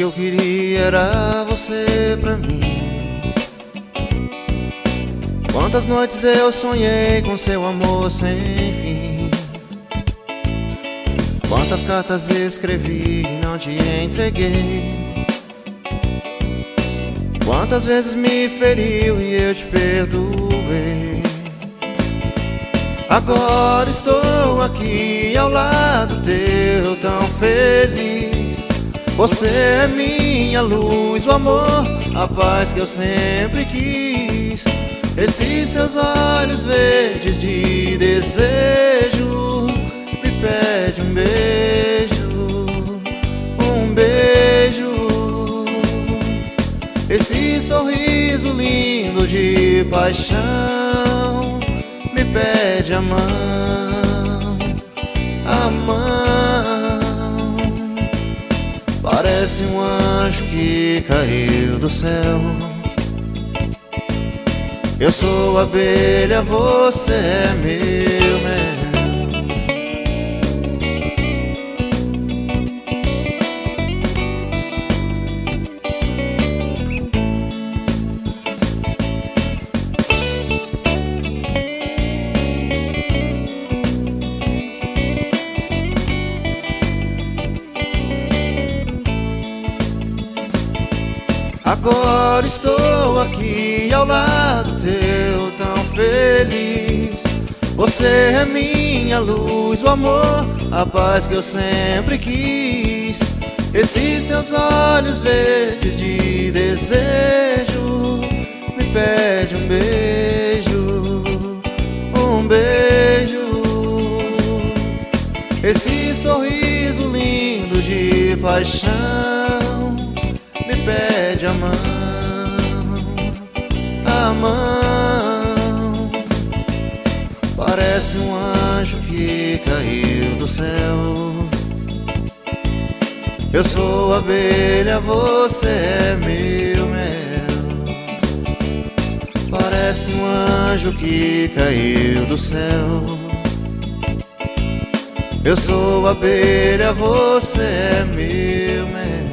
eu queria era você pra mim. Quantas noites eu sonhei com seu amor sem fim. Quantas cartas escrevi e não te entreguei. Quantas vezes me feriu e eu te perdoei. Agora estou aqui ao lado teu, tão feliz. Você é minha luz, o amor, a paz que eu sempre quis. Esses seus olhos verdes de desejo me pede um beijo, um beijo. Esse sorriso lindo de paixão me pede a mão, a mão. Parece um anjo que caiu do céu. Eu sou abelha, você é meu mel. Agora estou aqui ao lado teu, tão feliz. Você é minha luz, o amor, a paz que eu sempre quis. Esses seus olhos verdes de desejo me pede um beijo, um beijo. Esse sorriso lindo de paixão me pede a mão, a mão. Parece um anjo que caiu do céu. Eu sou abelha, você é meu mel. Parece um anjo que caiu do céu. Eu sou abelha, você é meu mel.